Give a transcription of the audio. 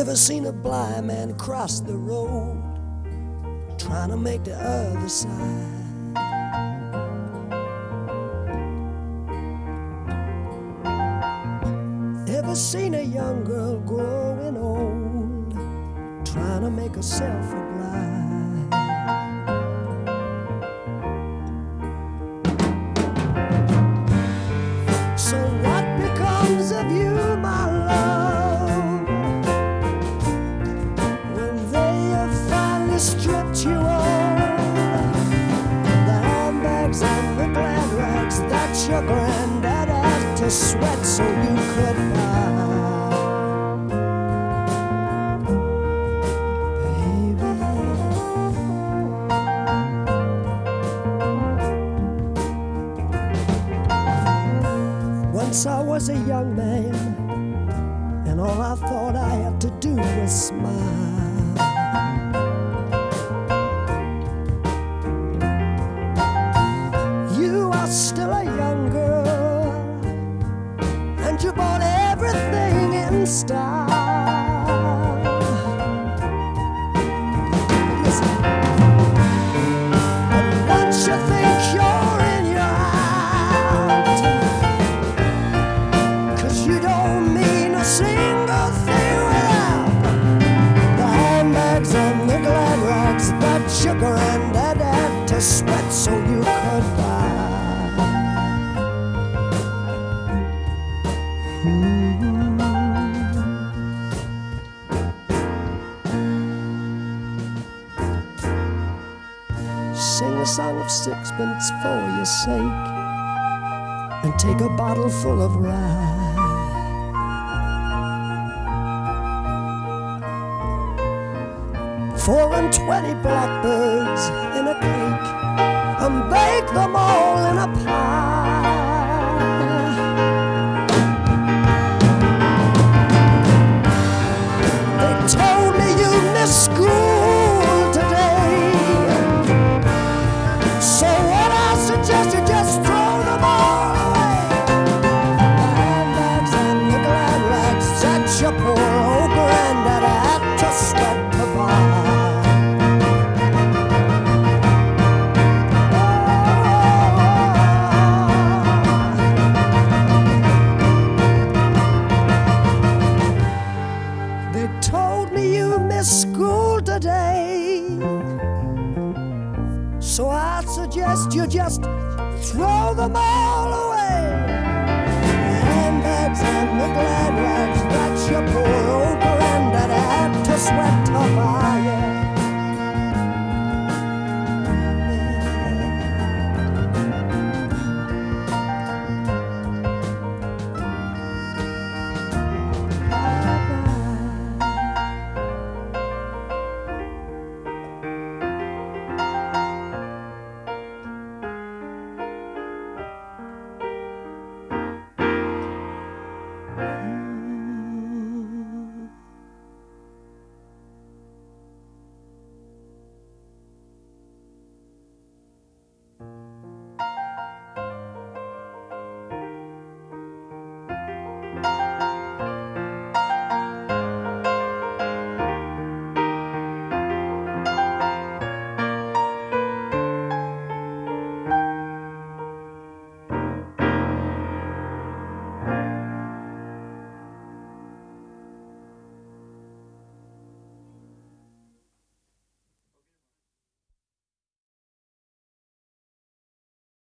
Ever seen a blind man cross the road, trying to make the other side? Ever seen a young girl growing old, trying to make herself a bride? So what becomes of you, my love, when they have finally stripped you of the handbags and the glad rags that your granddad had to sweat so you could buy? Once I was a young man, and all I thought I had to do was smile. You are still a young girl, and you bought everything in style. Listen, but once you think you're in your act, you don't mean a single thing without the handbags and the glad rags that your granddad had to sweat so you could buy. Sing a song of sixpence for your sake, and take a bottle full of rye. 24 blackbirds in a cake, and bake them all in a pie.